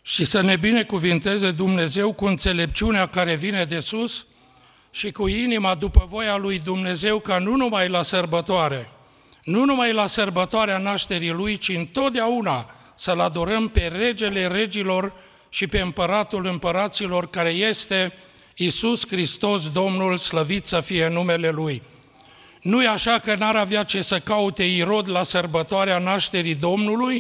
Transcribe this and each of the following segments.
și să ne binecuvinteze Dumnezeu cu înțelepciunea care vine de sus și cu inima după voia lui Dumnezeu, ca nu numai la sărbătoare, nu numai la sărbătoarea nașterii Lui, ci întotdeauna să-L adorăm pe Regele Regilor și pe Împăratul Împăraților, care este Iisus Hristos, Domnul, slăvit să fie numele Lui. Nu-i așa că n-ar avea ce să caute Irod la sărbătoarea nașterii Domnului?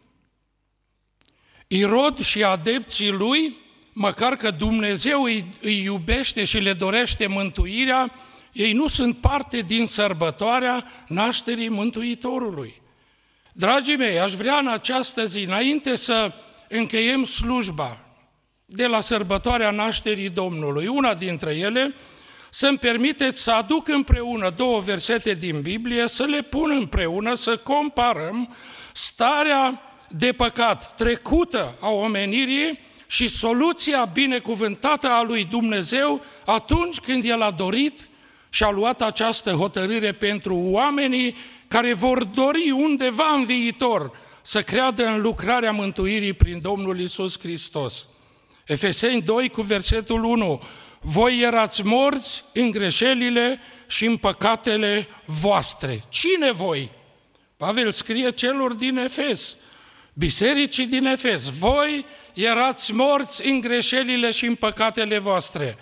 Irod și adepții lui, măcar că Dumnezeu îi iubește și le dorește mântuirea, ei nu sunt parte din sărbătoarea nașterii Mântuitorului. Dragii mei, aș vrea în această zi, înainte să încheiem slujba de la sărbătoarea nașterii Domnului, una dintre ele, să-mi permiteți să aduc împreună două versete din Biblie, să le pun împreună, să comparăm starea de păcat trecută a omenirii și soluția binecuvântată a lui Dumnezeu atunci când El a dorit și a luat această hotărâre pentru oamenii care vor dori undeva în viitor să creadă în lucrarea mântuirii prin Domnul Iisus Hristos. Efeseni 2 cu versetul 1. Voi erați morți în greșelile și în păcatele voastre. Cine voi? Pavel scrie celor din Efes, bisericii din Efes. Voi erați morți în greșelile și în păcatele voastre.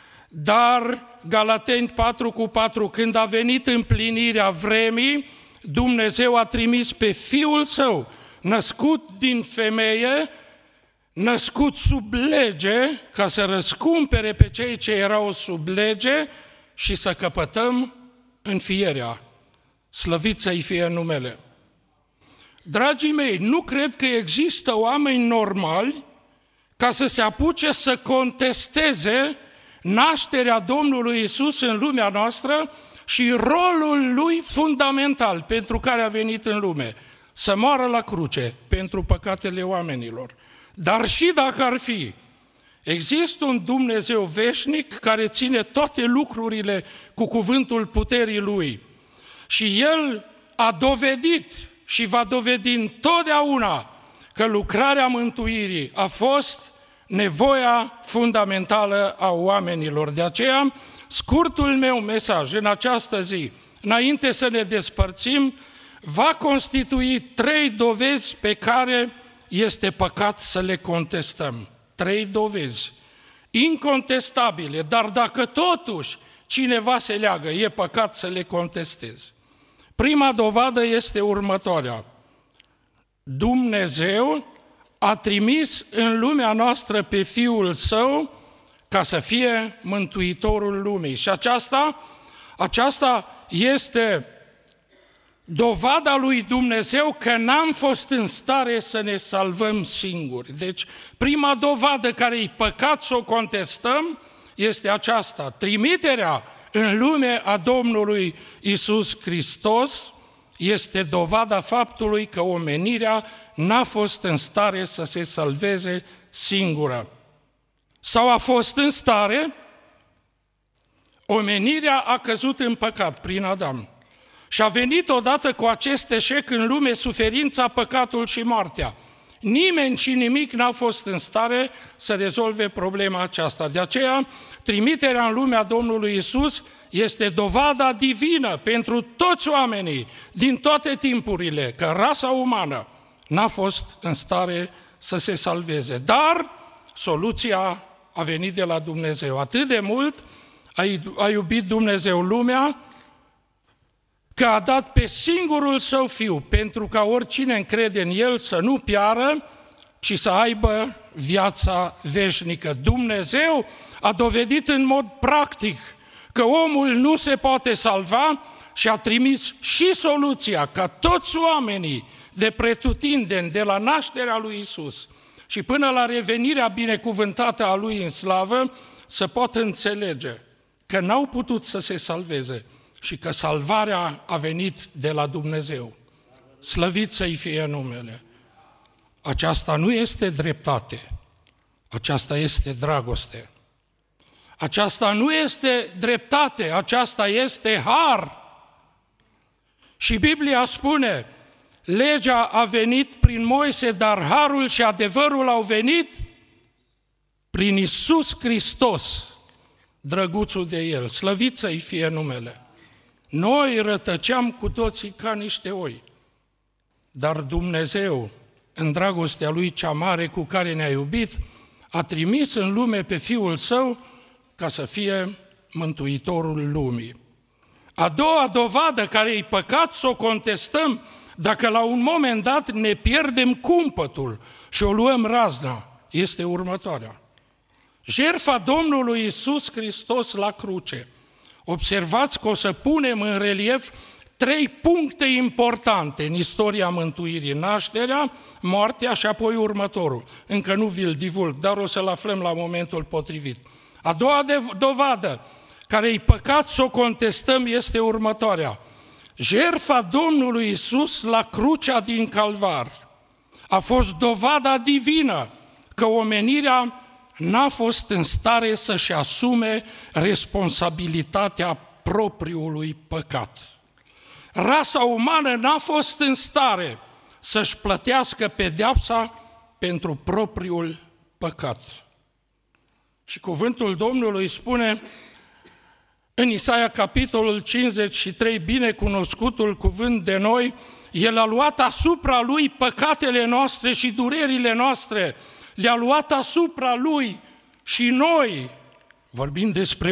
Dar, Galateni 4 cu 4, când a venit împlinirea vremii, Dumnezeu a trimis pe Fiul Său, născut din femeie, născut sub lege, ca să răscumpere pe cei ce erau sub lege și să căpătăm înfierea. Slăvit să-i fie numele. Dragii mei, nu cred că există oameni normali ca să se apuce să contesteze nașterea Domnului Iisus în lumea noastră și rolul Lui fundamental pentru care a venit în lume, să moară la cruce pentru păcatele oamenilor. Dar și dacă ar fi, există un Dumnezeu veșnic care ține toate lucrurile cu cuvântul puterii Lui și El a dovedit și va dovedi întotdeauna că lucrarea mântuirii a fost nevoia fundamentală a oamenilor. De aceea, scurtul meu mesaj în această zi, înainte să ne despărțim, va constitui 3 dovezi pe care este păcat să le contestăm. 3 dovezi incontestabile, dar dacă totuși cineva se leagă, e păcat să le contestezi. Prima dovadă este următoarea. Dumnezeu a trimis în lumea noastră pe Fiul Său ca să fie Mântuitorul lumii. Și aceasta este dovada lui Dumnezeu că n-am fost în stare să ne salvăm singuri. Deci, prima dovadă care e păcat să o contestăm este aceasta. Trimiterea în lume a Domnului Iisus Hristos este dovada faptului că omenirea n-a fost în stare să se salveze singură. Sau a fost în stare, omenirea a căzut în păcat prin Adam. Și a venit odată cu acest eșec în lume suferința, păcatul și moartea. Nimeni și nimic n-a fost în stare să rezolve problema aceasta. De aceea, trimiterea în lumea Domnului Iisus este dovada divină pentru toți oamenii din toate timpurile, că rasa umană n-a fost în stare să se salveze. Dar soluția a venit de la Dumnezeu. Atât de mult a iubit Dumnezeu lumea, că a dat pe singurul Său Fiu, pentru ca oricine încrede în El să nu piară, ci să aibă viața veșnică. Dumnezeu a dovedit în mod practic că omul nu se poate salva și a trimis și soluția ca toți oamenii de pretutindeni, de la nașterea lui Iisus și până la revenirea binecuvântată a Lui în slavă, să poată înțelege că n-au putut să se salveze și că salvarea a venit de la Dumnezeu. Slăvit să-i fie numele. Aceasta nu este dreptate, aceasta este dragoste. Aceasta nu este dreptate, aceasta este har. Și Biblia spune, Legea a venit prin Moise, dar harul și adevărul au venit prin Iisus Hristos, drăguțul de El, slăvit să-i fie numele. Noi rătăceam cu toții ca niște oi, dar Dumnezeu, în dragostea Lui cea mare cu care ne-a iubit, a trimis în lume pe Fiul Său ca să fie Mântuitorul lumii. A doua dovadă care-i păcat să o contestăm dacă la un moment dat ne pierdem cumpătul și o luăm razna, este următoarea. Jertfa Domnului Iisus Hristos la cruce. Observați că o să punem în relief 3 puncte importante în istoria mântuirii: nașterea, moartea și apoi următorul. Încă nu vi-l divulg, dar o să-l aflăm la momentul potrivit. A doua dovadă care-i păcat să o contestăm este următoarea. Jertfa Domnului Iisus la crucea din Calvar a fost dovada divină că omenirea n-a fost în stare să-și asume responsabilitatea propriului păcat. Rasa umană n-a fost în stare să-și plătească pedeapsa pentru propriul păcat. Și cuvântul Domnului spune în Isaia, capitolul 53, binecunoscutul cuvânt de noi, El a luat asupra Lui păcatele noastre și durerile noastre, le-a luat asupra Lui și noi, vorbim despre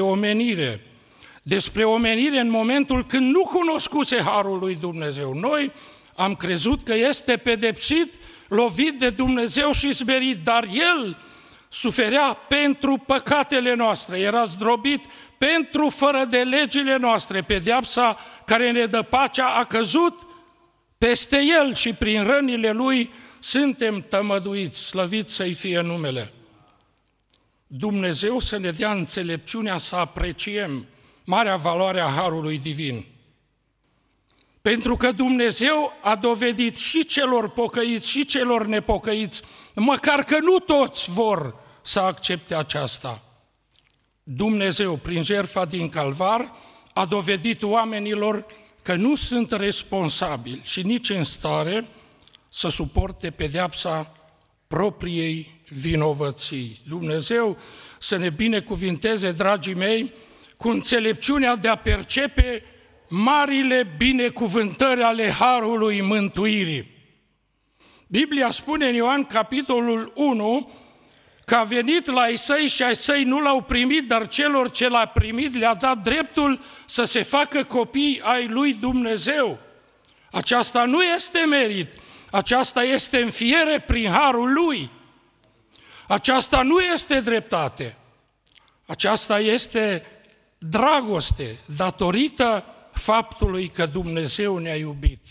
omenire în momentul când nu cunoscuse harul lui Dumnezeu. Noi am crezut că este pedepsit, lovit de Dumnezeu și smerit, dar El suferea pentru păcatele noastre, era zdrobit pentru fără de legile noastre. Pedeapsa care ne dă pacea a căzut peste El și prin rănile Lui suntem tămăduiți, slăvit să-i fie numele. Dumnezeu să ne dea înțelepciunea să apreciem marea valoare a harului divin. Pentru că Dumnezeu a dovedit și celor pocăiți și celor nepocăiți, măcar că nu toți vor să accepte aceasta. Dumnezeu, prin jertfa din Calvar, a dovedit oamenilor că nu sunt responsabili și nici în stare să suporte pedeapsa propriei vinovății. Dumnezeu să ne binecuvinteze, dragii mei, cu înțelepciunea de a percepe marile binecuvântări ale harului mântuirii. Biblia spune în Ioan, capitolul 1, că a venit la ai săi și ai săi nu l-au primit, dar celor ce l-a primit le-a dat dreptul să se facă copii ai lui Dumnezeu. Aceasta nu este merit, aceasta este înfiere prin harul lui. Aceasta nu este dreptate, aceasta este dragoste, datorită faptului că Dumnezeu ne-a iubit.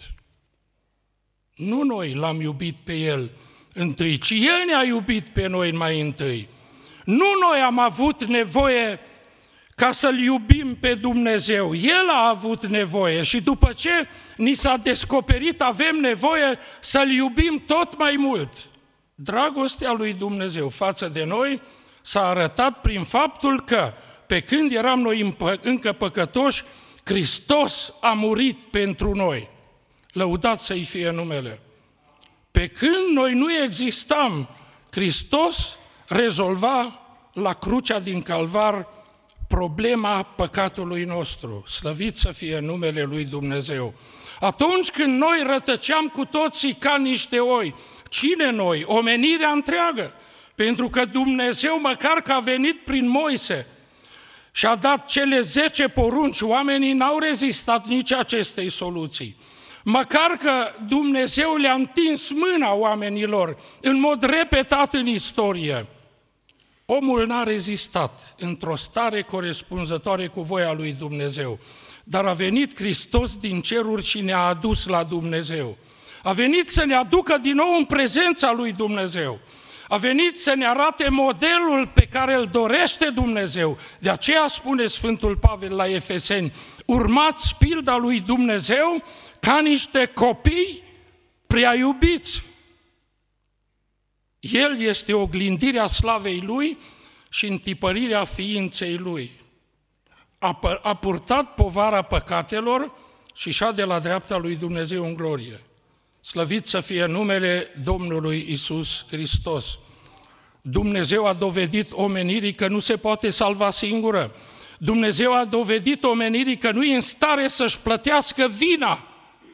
Nu noi l-am iubit pe El întâi, ci El ne-a iubit pe noi mai întâi. Nu noi am avut nevoie ca să-L iubim pe Dumnezeu, El a avut nevoie și după ce ni s-a descoperit avem nevoie să-L iubim tot mai mult. Dragostea lui Dumnezeu față de noi s-a arătat prin faptul că, pe când eram noi încă păcătoși, Hristos a murit pentru noi. Lăudat să-i fie numele. Pe când noi nu existam, Hristos rezolva la crucea din Calvar problema păcatului nostru. Slăvit să fie numele lui Dumnezeu. Atunci când noi rătăceam cu toții ca niște oi, cine noi? Omenirea întreagă. Pentru că Dumnezeu, măcar că a venit prin Moise și a dat cele 10 porunci, oamenii n-au rezistat nici acestei soluții. Măcar că Dumnezeu le-a întins mâna oamenilor în mod repetat în istorie, omul n-a rezistat într-o stare corespunzătoare cu voia lui Dumnezeu. Dar a venit Hristos din ceruri și ne-a adus la Dumnezeu. A venit să ne aducă din nou în prezența lui Dumnezeu. A venit să ne arate modelul pe care îl dorește Dumnezeu. De aceea spune Sfântul Pavel la Efeseni, urmați pilda lui Dumnezeu ca niște copii prea iubiți. El este oglindirea slavei Lui și întipărirea ființei Lui. A purtat povara păcatelor și șade la dreapta lui Dumnezeu în glorie. Slăvit să fie numele Domnului Iisus Hristos. Dumnezeu a dovedit omenirii că nu se poate salva singură. Dumnezeu a dovedit omenirii că nu e în stare să-și plătească vina.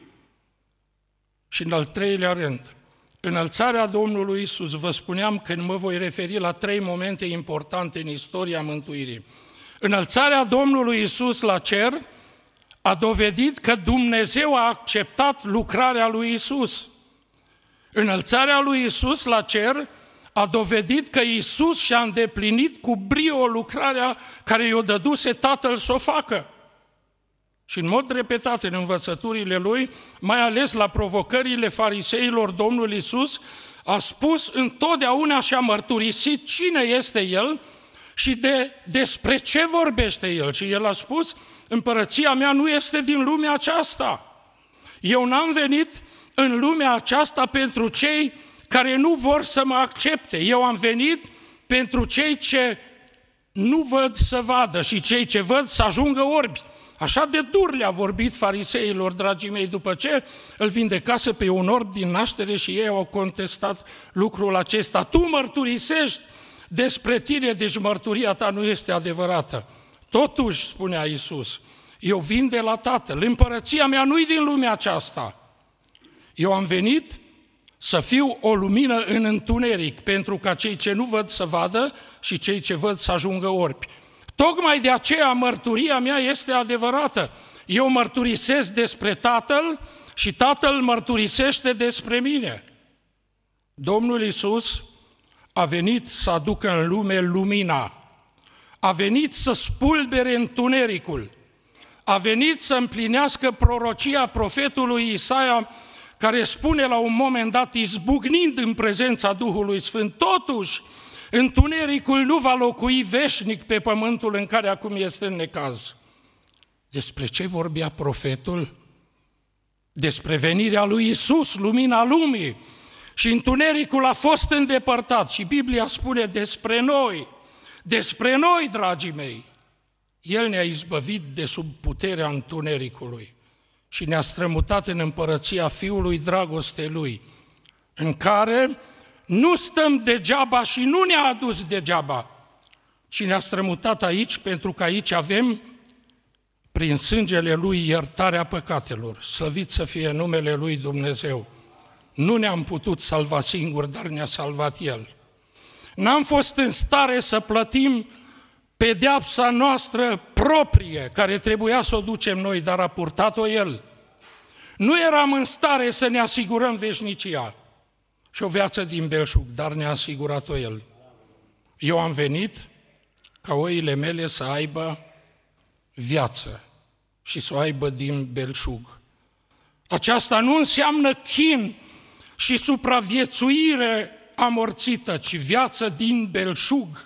Și în al treilea rând, înălțarea Domnului Iisus, vă spuneam că mă voi referi la 3 momente importante în istoria mântuirii. Înălțarea Domnului Iisus la cer a dovedit că Dumnezeu a acceptat lucrarea lui Iisus. Înălțarea lui Iisus la cer a dovedit că Iisus și-a îndeplinit cu brio lucrarea care i-o dăduse Tatăl să o facă. Și în mod repetat în învățăturile Lui, mai ales la provocările fariseilor, Domnul Iisus a spus întotdeauna și a mărturisit cine este El și despre ce vorbește El. Și El a spus, împărăția mea nu este din lumea aceasta. Eu n-am venit în lumea aceasta pentru cei care nu vor să mă accepte. Eu am venit pentru cei ce nu văd să vadă și cei ce văd să ajungă orbi. Așa de dur le-a vorbit fariseilor, dragii mei, după ce îl vindecase pe un orb din naștere și ei au contestat lucrul acesta. Tu mărturisești despre tine, deci mărturia ta nu este adevărată. Totuși, spunea Iisus, eu vin de la Tatăl, împărăția mea nu-i din lumea aceasta. Eu am venit să fiu o lumină în întuneric, pentru ca cei ce nu văd să vadă și cei ce văd să ajungă orbi. Tocmai de aceea mărturia mea este adevărată. Eu mărturisesc despre Tatăl și Tatăl mărturisește despre mine. Domnul Iisus a venit să aducă în lume lumina, a venit să spulbere întunericul, a venit să împlinească prorocia profetului Isaia, care spune la un moment dat, izbucnind în prezența Duhului Sfânt, totuși, întunericul nu va locui veșnic pe pământul în care acum este în necaz. Despre ce vorbea profetul? Despre venirea lui Iisus, lumina lumii. Și întunericul a fost îndepărtat. Și Biblia spune despre noi, dragii mei. El ne-a izbăvit de sub puterea întunericului și ne-a strămutat în împărăția Fiului dragostei Lui, în care nu stăm degeaba și nu ne-a adus degeaba, ci ne-a strămutat aici, pentru că aici avem, prin sângele Lui, iertarea păcatelor. Slăvit să fie numele Lui Dumnezeu. Nu ne-am putut salva singuri, dar ne-a salvat El. N-am fost în stare să plătim pedeapsa noastră proprie, care trebuia să o ducem noi, dar a purtat-o El. Nu eram în stare să ne asigurăm veșnicia și o viață din belșug, dar ne-a asigurat-o El. Eu am venit ca oile mele să aibă viață și să o aibă din belșug. Aceasta nu înseamnă chin și supraviețuire amorțită, ci viață din belșug.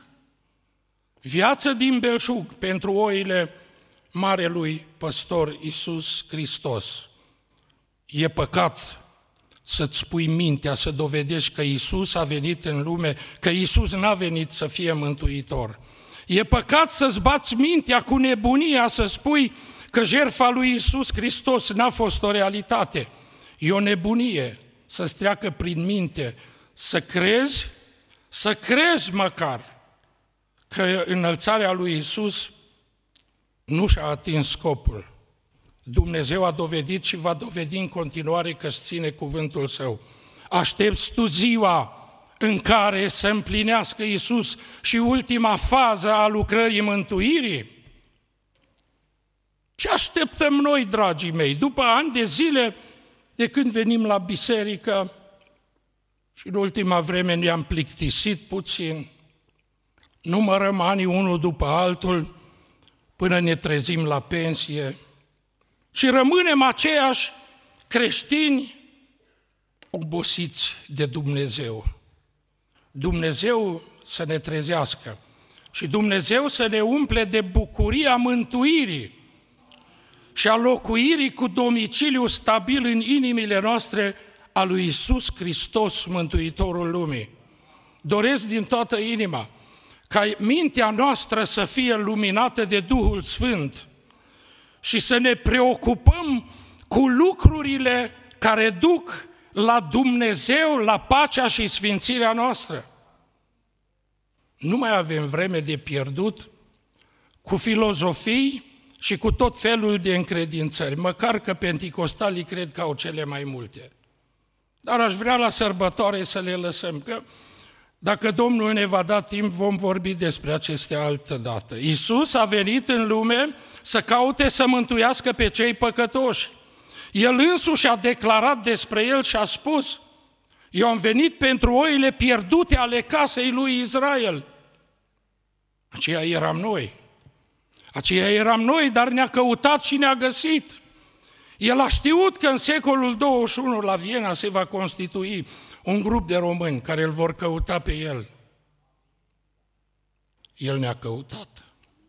Viață din belșug pentru oile Marelui Păstor Iisus Hristos. E păcat să-ți pui mintea, să dovedești că Iisus a venit în lume, că Iisus n-a venit să fie mântuitor. E păcat să-ți bați mintea cu nebunia, să spui că jertfa lui Iisus Hristos n-a fost o realitate. E o nebunie să-ți treacă prin minte, să crezi măcar că înălțarea lui Iisus nu și-a atins scopul. Dumnezeu a dovedit și va dovedi în continuare că își ține cuvântul Său. Aștepți tu ziua în care să împlinească Iisus și ultima fază a lucrării mântuirii? Ce așteptăm noi, dragii mei, după ani de zile de când venim la biserică și în ultima vreme ne-am plictisit puțin, numărăm anii unul după altul până ne trezim la pensie și rămânem aceiași creștini obosiți de Dumnezeu. Dumnezeu să ne trezească și Dumnezeu să ne umple de bucuria mântuirii și a locuirii cu domiciliu stabil în inimile noastre a lui Iisus Hristos, Mântuitorul lumii. Doresc din toată inima ca mintea noastră să fie luminată de Duhul Sfânt și să ne preocupăm cu lucrurile care duc la Dumnezeu, la pacea și sfințirea noastră. Nu mai avem vreme de pierdut cu filozofii și cu tot felul de încredințări, măcar că penticostalii cred că au cele mai multe. Dar aș vrea la sărbătoare să le lăsăm, că dacă Domnul ne va da timp, vom vorbi despre acestea altă dată. Iisus a venit în lume să caute să mântuiască pe cei păcătoși. El însuși a declarat despre el și a spus: eu am venit pentru oile pierdute ale casei lui Israel. Aceia eram noi. Aceia eram noi, dar ne-a căutat și ne-a găsit. El a știut că în secolul 21 la Viena se va constitui un grup de români care îl vor căuta pe el. El ne-a căutat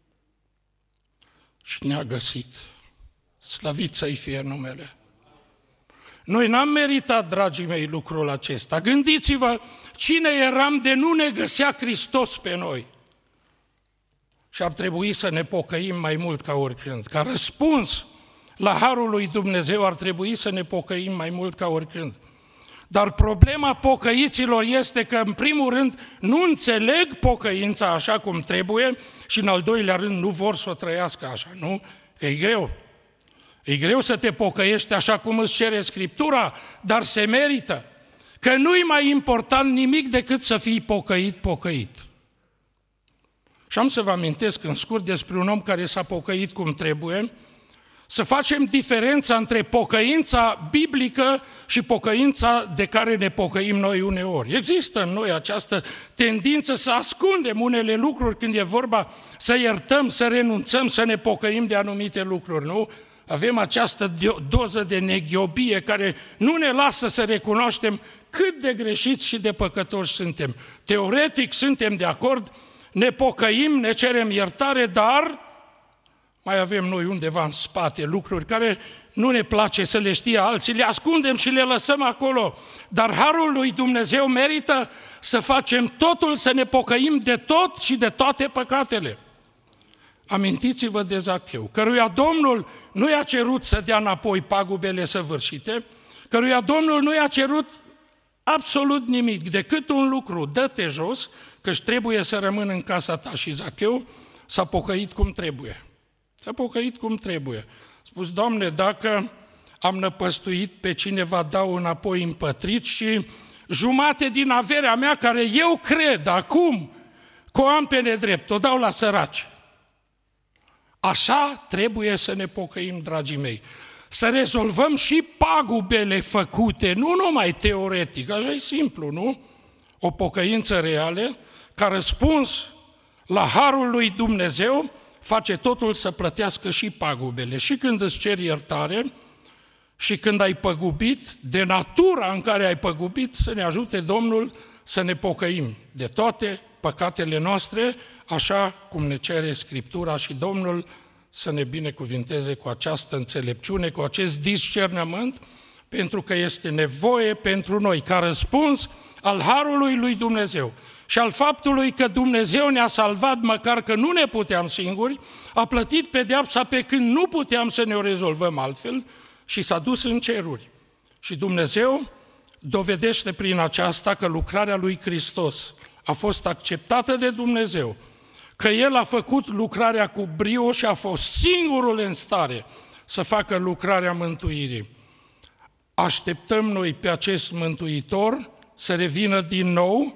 și ne-a găsit. Slăvit să-i fie numele. Noi n-am meritat, dragii mei, lucrul acesta. Gândiți-vă cine eram de nu ne găsea Hristos pe noi. Și ar trebui să ne pocăim mai mult ca oricând. Ca răspuns la harul lui Dumnezeu ar trebui să ne pocăim mai mult ca oricând. Dar problema pocăiților este că, în primul rând, nu înțeleg pocăința așa cum trebuie și, în al doilea rând, nu vor să o trăiască așa, nu? Că e greu. E greu să te pocăiești așa cum îți cere Scriptura, dar se merită. Că nu-i mai important nimic decât să fii pocăit. Și am să vă amintesc în scurt despre un om care s-a pocăit cum trebuie, să facem diferența între pocăința biblică și pocăința de care ne pocăim noi uneori. Există în noi această tendință să ascundem unele lucruri când e vorba să iertăm, să renunțăm, să ne pocăim de anumite lucruri, nu? Avem această doză de neghiobie care nu ne lasă să recunoaștem cât de greșiți și de păcătoși suntem. Teoretic suntem de acord, ne pocăim, ne cerem iertare, dar mai avem noi undeva în spate lucruri care nu ne place să le știe alții, le ascundem și le lăsăm acolo. Dar harul lui Dumnezeu merită să facem totul, să ne pocăim de tot și de toate păcatele. Amintiți-vă de Zacheu, căruia Domnul nu i-a cerut să dea înapoi pagubele săvârșite, căruia Domnul nu i-a cerut absolut nimic, decât un lucru: dă-te jos, că-și trebuie să rămână în casa ta. Și Zacheu s-a pocăit cum trebuie. S-a pocăit cum trebuie. A spus: Doamne, dacă am năpăstuit pe cineva, dau înapoi împătrit și jumate din averea mea, care eu cred acum că o am pe nedrept, o dau la săraci. Așa trebuie să ne pocăim, dragii mei. Să rezolvăm și pagubele făcute, nu numai teoretic, așa e simplu, nu? O pocăință reală, ca răspuns la harul lui Dumnezeu, face totul să plătească și pagubele. Și când îți ceri iertare și când ai păgubit, de natura în care ai păgubit, să ne ajute Domnul să ne pocăim de toate păcatele noastre, așa cum ne cere Scriptura, și Domnul să ne binecuvinteze cu această înțelepciune, cu acest discernământ, pentru că este nevoie pentru noi, ca răspuns al harului lui Dumnezeu și al faptului că Dumnezeu ne-a salvat, măcar că nu ne puteam singuri, a plătit pedeapsa pe când nu puteam să ne o rezolvăm altfel și s-a dus în ceruri. Și Dumnezeu dovedește prin aceasta că lucrarea lui Hristos a fost acceptată de Dumnezeu, că El a făcut lucrarea cu brio și a fost singurul în stare să facă lucrarea mântuirii. Așteptăm noi pe acest Mântuitor să revină din nou.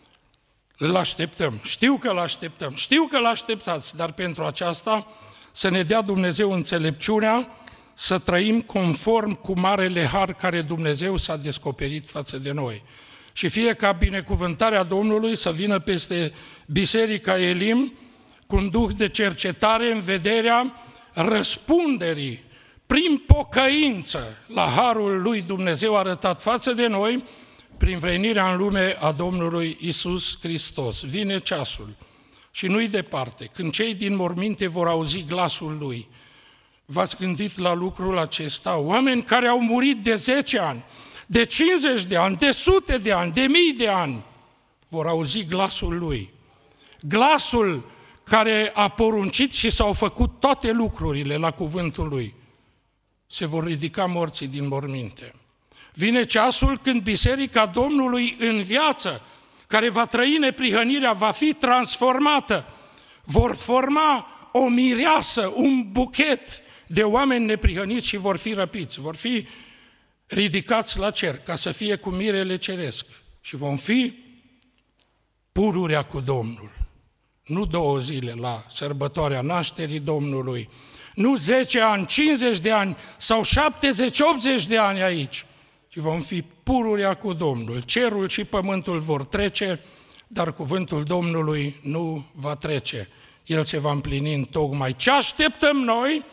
Îl așteptăm. Știu că îl așteptăm. Știu că îl așteptați, dar pentru aceasta să ne dea Dumnezeu înțelepciunea să trăim conform cu marele har care Dumnezeu s-a descoperit față de noi. Și fie ca binecuvântarea Domnului să vină peste Biserica Elim cu un duh de cercetare în vederea răspunderii prin pocăință la harul lui Dumnezeu arătat față de noi prin venirea în lume a Domnului Iisus Hristos. Vine ceasul și nu-i departe, când cei din morminte vor auzi glasul Lui. V-ați gândit la lucrul acesta? Oameni care au murit de 10 ani, de 50 de ani, de sute de ani, de mii de ani, vor auzi glasul Lui. Glasul care a poruncit și s-au făcut toate lucrurile la cuvântul Lui. Se vor ridica morții din morminte. Vine ceasul când Biserica Domnului în viață, care va trăi neprihănirea, va fi transformată. Vor forma o mireasă, un buchet de oameni neprihăniți și vor fi răpiți, vor fi ridicați la cer ca să fie cu mirele ceresc și vom fi pururea cu Domnul. Nu 2 zile la sărbătoarea nașterii Domnului, nu 10 ani, 50 de ani sau 70-80 de ani aici, ci vom fi pururea cu Domnul. Cerul și pământul vor trece, dar cuvântul Domnului nu va trece. El se va împlini în tocmai. Ce așteptăm noi?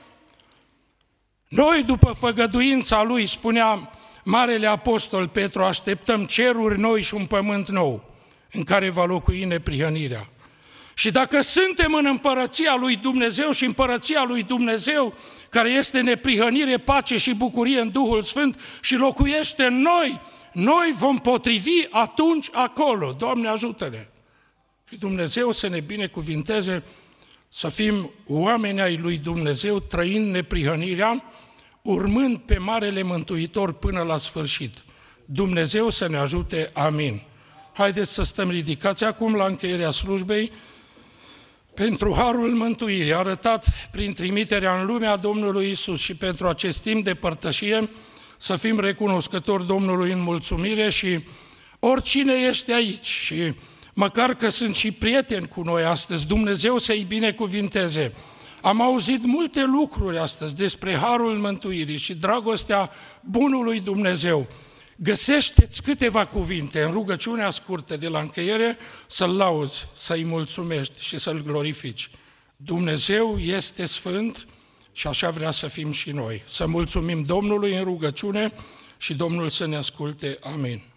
Noi, după făgăduința Lui, spunea Marele Apostol Petru, așteptăm ceruri noi și un pământ nou, în care va locui neprihănirea. Și dacă suntem în împărăția lui Dumnezeu și împărăția lui Dumnezeu, care este neprihănire, pace și bucurie în Duhul Sfânt și locuiește în noi vom potrivi atunci acolo. Doamne, ajută-ne! Și Dumnezeu să ne binecuvinteze să fim oameni ai lui Dumnezeu, trăind neprihănirea, urmând pe Marele Mântuitor până la sfârșit. Dumnezeu să ne ajute, amin. Haideți să stăm ridicați acum la încheierea slujbei pentru harul mântuirii arătat prin trimiterea în lumea Domnului Iisus și pentru acest timp de părtășie să fim recunoscători Domnului în mulțumire și oricine este aici și măcar că sunt și prieteni cu noi astăzi, Dumnezeu să-i binecuvinteze. Am auzit multe lucruri astăzi despre harul mântuirii și dragostea bunului Dumnezeu. Găsește-ți câteva cuvinte în rugăciunea scurtă de la încheiere să-L lauzi, să-i mulțumești și să-L glorifici. Dumnezeu este sfânt și așa vrea să fim și noi. Să mulțumim Domnului în rugăciune și Domnul să ne asculte. Amin.